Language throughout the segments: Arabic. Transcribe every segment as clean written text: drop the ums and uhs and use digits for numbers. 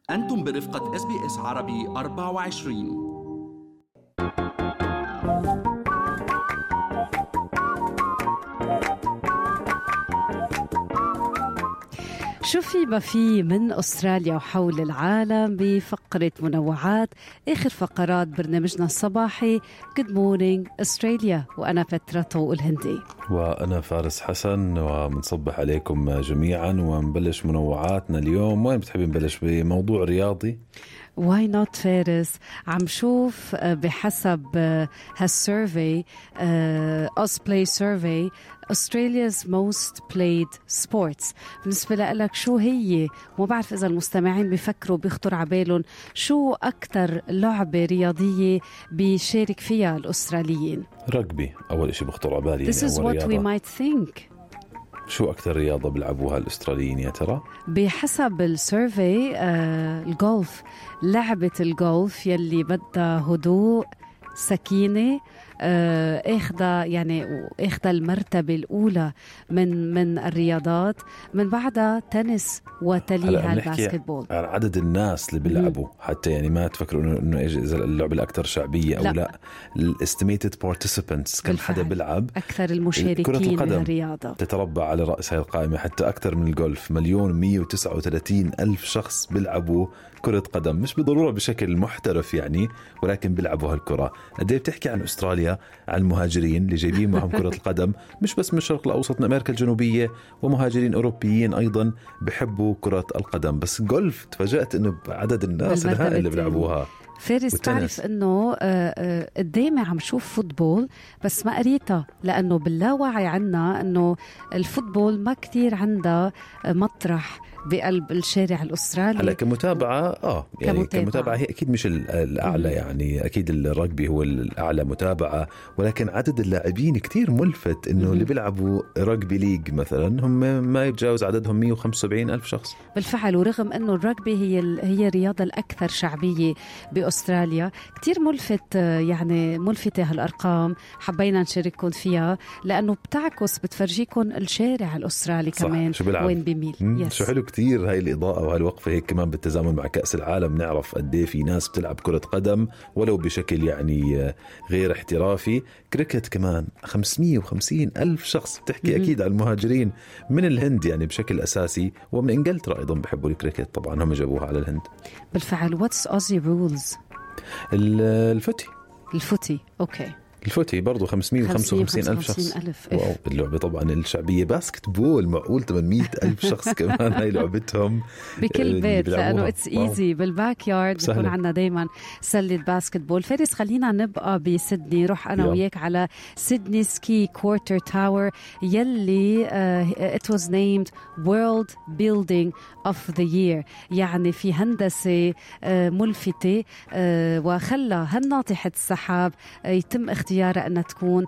أنتم برفقة SBS عربي 24. شو في ما في من أستراليا وحول العالم بفقرة منوعات آخر فقرات برنامجنا الصباحي Good Morning أستراليا، وأنا فترته الهندي وأنا فارس حسن، ومنصبح عليكم جميعا ونبلش منوعاتنا اليوم. وين بتحبين نبلش؟ بموضوع رياضي؟ Why not فارس؟ عم شوف بحسب هالسيرفي Ausplay Survey Australia's most played sports. بالنسبة لك شو هي؟ مو بعرف إذا المستمعين بيفكروا بيخطر عبالهم شو أكتر لعبة رياضية بيشارك فيها الأستراليين؟ رجبي أول إشي بخطر عبالي. This is what we might think. شو أكتر رياضة بيلعبوها الأستراليين يا ترى؟ بحسب السيرفي الجولف، لعبة الجولف يلي بدها هدوء سكينة اخذ المرتبة الأولى من الرياضات، من بعدها تنس وتليها الباسكتبول. عن عدد الناس اللي بيلعبوا حتى يعني ما تفكروا إنه إيش اللعبة الأكثر شعبية أو لا. estimated participants كم حدا بيلعب؟ أكثر المشاركين بالرياضة تتربع على رأس هاي القائمة حتى أكثر من الجولف. 1,139,000 شخص بيلعبوا كرة قدم، مش بالضرورة بشكل محترف يعني، ولكن بيلعبوا هالكرة. قديه بتحكي عن أستراليا، عن المهاجرين اللي جايبين معهم كرة القدم مش بس من الشرق الأوسط، من أمريكا الجنوبية، ومهاجرين أوروبيين أيضا بحبوا كرة القدم. بس جولف تفاجأت إنه عدد الناس الهائل اللي بيلعبوها. فارس تعرف إنه قدامي عم شوف فوتبول بس ما قريتها، لأنه باللاوعي عنا إنه الفوتبول ما كتير عنده مطرح بقلب الشارع الأسترالي. هلا كمتابعة يعني كمتابعة هي أكيد مش الأعلى يعني أكيد الرجبي هو الأعلى متابعة، ولكن عدد اللاعبين كتير ملفت إنه اللي بيلعبوا رجبي ليج مثلا هم ما يتجاوز عددهم 175,000 شخص بالفعل. ورغم إنه الرجبي هي الرياضة الأكثر شعبية بأستراليا، كتير ملفت يعني ملفتة هالأرقام، حبينا نشارككم فيها لأنه بتفرجيكم الشارع الأسترالي كمان وين بيميل. شو حلو كتير هاي الإضاءة وهالوقفة هيك كمان بالتزامن مع كأس العالم. نعرف قديه في ناس بتلعب كرة قدم ولو بشكل يعني غير احترافي. كريكت كمان 550,000 شخص، بتحكي أكيد عن المهاجرين من الهند يعني بشكل أساسي، ومن إنجلترا أيضا بحبوا الكريكت طبعا، هم جابوها على الهند بالفعل. What's Aussie rules؟ الفوتي أوكي. الفوتي برضو 555,000 شخص. واو. اللعبة طبعا الشعبية باسكت بول، معقول 800,000 شخص كمان هاي لعبتهم بكل بيت، لأنه it's easy بالباك يارد بيكون عنا دايما سلة باسكت بول. فارس خلينا نبقى بسيدني، روح أنا وياك على سيدني سكي كوارتر تاور يلي it was named World Building of the Year، يعني في هندسة ملفتة وخلى هالناطحة السحاب يتم اختيارها أن تكون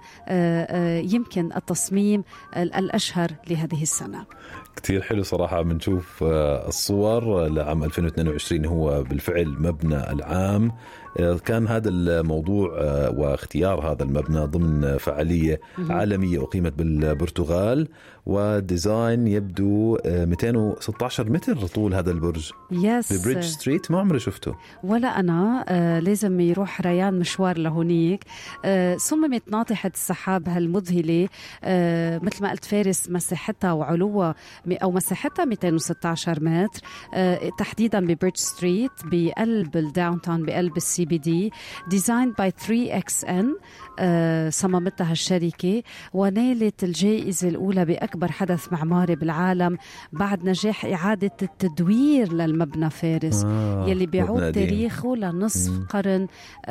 يمكن التصميم الأشهر لهذه السنة. كتير حلو صراحة. بنشوف الصور لعام 2022 هو بالفعل مبنى العام. كان هذا الموضوع واختيار هذا المبنى ضمن فعالية عالمية أقيمت بالبرتغال، وديزاين يبدو 216 متر طول هذا البرج ببريدج ستريت. ما عمري شفته ولا أنا. لازم يروح ريان مشوار لهونيك. صممت ناطحة السحاب هالمذهلة مثل ما قلت فارس، مساحتها وعلوها أو مساحتها 216 متر تحديدا ببريدج ستريت بقلب الداون تاون بقلب السي بي دي. designed by 3XN صممتها الشركة، ونالت الجائزة الأولى بأكبر حدث معماري بالعالم بعد نجاح إعادة التدوير للمبنى فارس يلي بيعود تاريخه لنصف قرن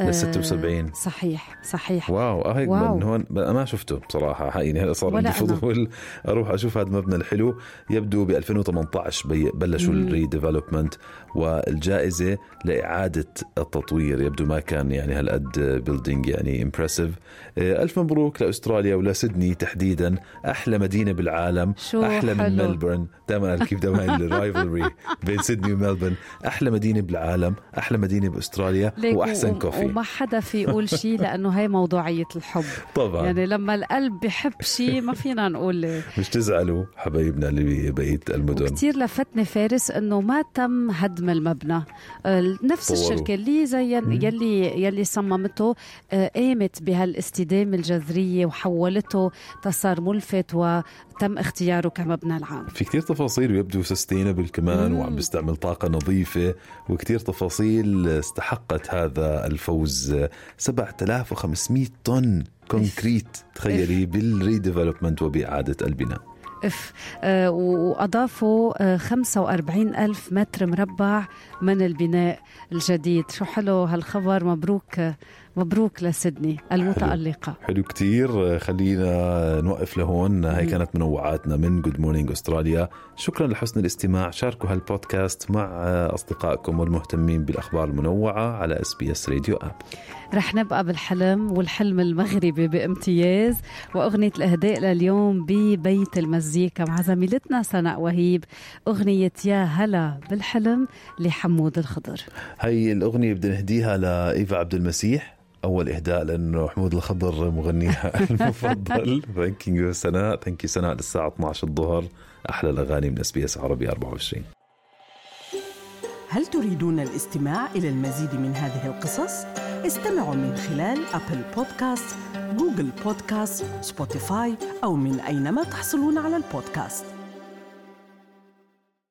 76. صحيح. واو. من هون ما شفته بصراحة، يعني هذا صار عندي فضول أروح أشوف هذا المبنى الحلو. يبدو ب 2018 بلشوا الريديفلوبمنت، والجائزة لإعادة التطوير يبدو ما كان يعني هالقد بيلدينج يعني إمبرسيف. ألف مبروك لأستراليا ولسيدني تحديدا، أحلى مدينة بالعالم، أحلى من ملبورن. دائما كيف دائما الرايفلري بين سيدني وملبورن. أحلى مدينة بالعالم، أحلى مدينة بأستراليا، وأحسن كوفي. وما حدا في يقول شيء لأنه هاي موضوع موضوعية الحب طبعا. يعني لما القلب بيحب شيء ما فينا نقول مش تزعلوا حبايبنا اللي ببقية المدن. كتير لفتني فارس انه ما تم هدم المبنى. نفس الشركة اللي زي يلي صممته قامت بهالاستدامة الجذرية وحولته تصار ملفت وتم اختياره كمبنى العام. في كتير تفاصيل ويبدو سستينبل كمان وعم بيستعمل طاقة نظيفة وكتير تفاصيل استحقت هذا الفوز. 7500 طن كونكريت تخيلي بالريديفلوبمنت وبإعادة البناء. وأضافوا 45,000 متر مربع من البناء الجديد. شو حلو هالخبر. مبروك لسيدني المتألقة. حلو كتير. خلينا نوقف لهون. هاي كانت منوعاتنا من Good Morning أستراليا. شكرا لحسن الاستماع. شاركوا هالبودكاست مع أصدقائكم والمهتمين بالأخبار المنوعة على SBS راديو آب. رح نبقى بالحلم والحلم المغربي بامتياز. وأغنية الأهداء لليوم ببيت المزيكا مع زميلتنا سناء وهيب، أغنية يا هلا بالحلم لحمود الخضر. هاي الأغنية بدنا نهديها لإيفا عبد المسيح أول إهداء لأنه حمود الخضر مغنيها المفضل. ثانك يو سناء. ثانك يو سناء. للساعة 12 الظهر أحلى الأغاني من SBS عربي 24. هل تريدون الاستماع إلى المزيد من هذه القصص؟ استمعوا من خلال أبل بودكاست، جوجل بودكاست، سبوتيفاي أو من أينما تحصلون على البودكاست.